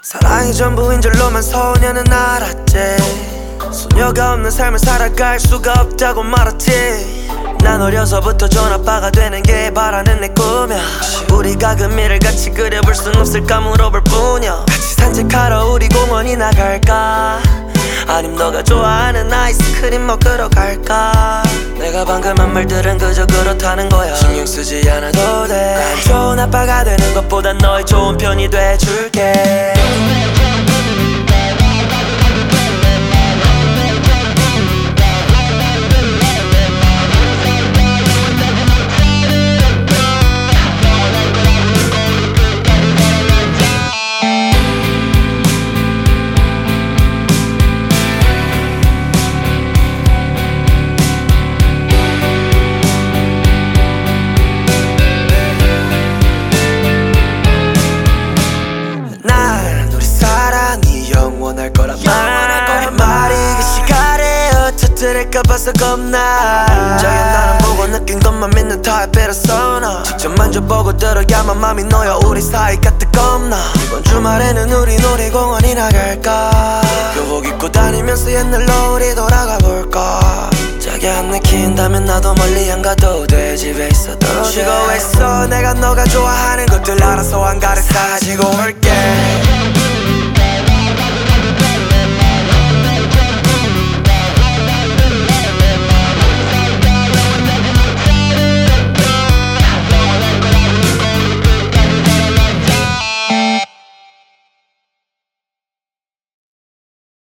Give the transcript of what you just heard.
사랑이 전부인 줄로만 소녀는 알았지. 소녀가 없는 삶을 살아갈 수가 없다고 말았지. 난 어려서부터 좋은 아빠가 되는 게 바라는 내 꿈이야. 우리가 그 미래를 같이 그려볼 순 없을까 물어볼 뿐이야. 같이 산책하러 우리 공원이나 갈까? 아님 너가 좋아하는 아이스크림 먹으러 갈까? 내가 방금 한 말들은 그저 그렇다는 거야. 신경 쓰지 않아도 돼. 난 좋은 아빠가 되는 것보단 너의 좋은 편이 돼줄게. 원할 거란 말이 그 시간에 어쩌들을까 봐서 겁나. 저기 나는 보고 느낀 것만 믿는 타입이라서 나 직접 만져보고 들어야만 맘이 놓여. 우리 사이가 뜨겁나. 이번 주말에는 우리 놀이공원이나 갈까? 교복 입고 다니면서 옛날로 우리 돌아가 볼까? 자기야 내킨다면 나도 멀리 안 가도 돼. 집에 있어도 쉬고 있어. 내가 너가 좋아하는 것들 알아서 한가득 가지고 올게.